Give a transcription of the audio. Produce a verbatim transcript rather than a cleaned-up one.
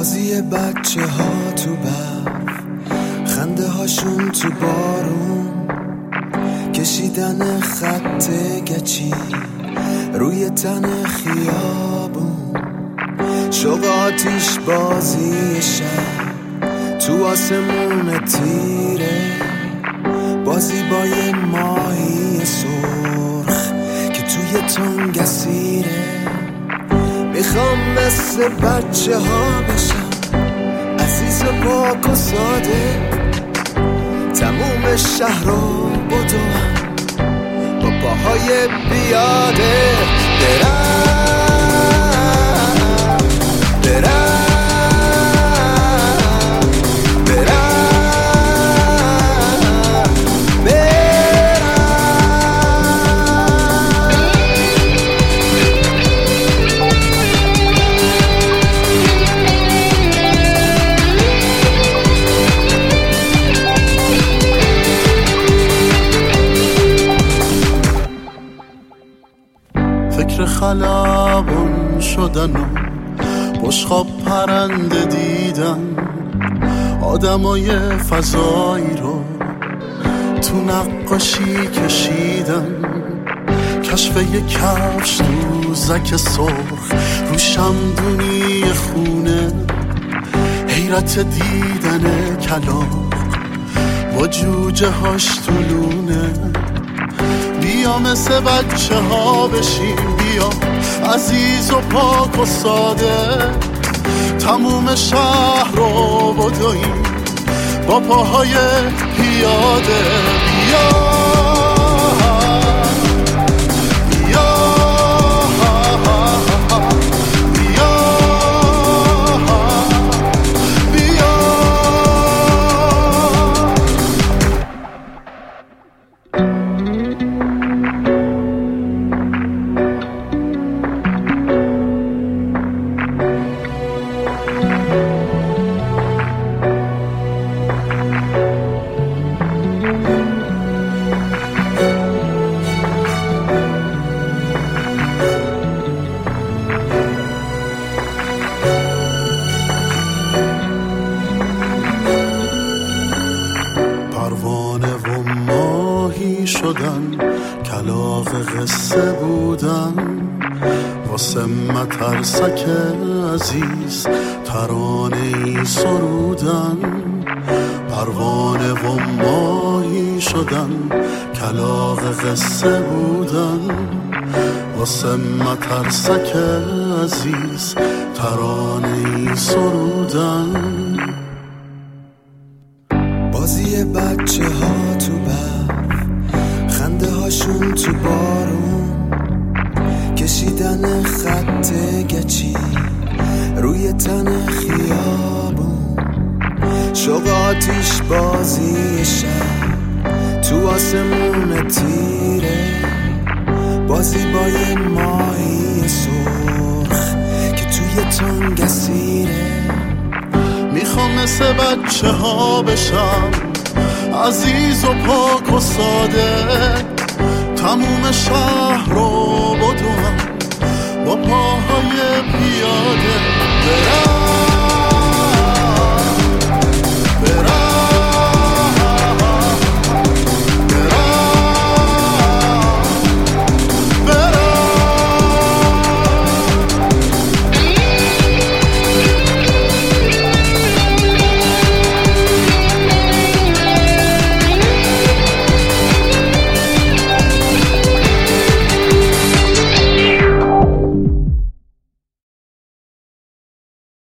بازی بچه ها تو برف، خنده هاشون تو بارون، کشیدن خط گچی روی تن خیابون، شوق آتیش بازی شب تو آسمون تیره، بازی با یه ماهی سرخ که توی تنگ اسیره. میخوام مثل بچه ها بشم، عزیز و پاک و ساده، تموم شهر رو بدوم با پاهای بیاده. برم برم فکر خلبان شدن و بشقاب پرنده دیدن، آدمای فضایی رو تو نقاشی کشیدن، کشف یک کفش دوزک سرخ رو شمدونی خونه، حیرت دیدن کلاغ با جوجه هاش تو لونه. بیا مثل بچه ها بشیم، بیا عزیز و پاک و ساده، تموم شهر رو بدویم با پاهای پیاده. بیا پروانه و ماهی شدن، کلاغ قصه بودن، واسه مترسک عزیز ترانه ای سرودن. پروانه و ماهی شدن، کلاغ قصه بودن، واسه مترسک عزیز ترانه ای سرودن. بازی بچه ها تو برف، خنده هاشون تو بارون، کشیدن خط گچی روی تن خیابون، شوق آتیش بازی شب تو آسمون تیره، بازی با یه ماهی سرخ که توی تنگ اسیره. میخوام مثل بچه ها بشم، عزیز و پاک و ساده، تموم شهر رو بدوم با پاهای پیاده. برم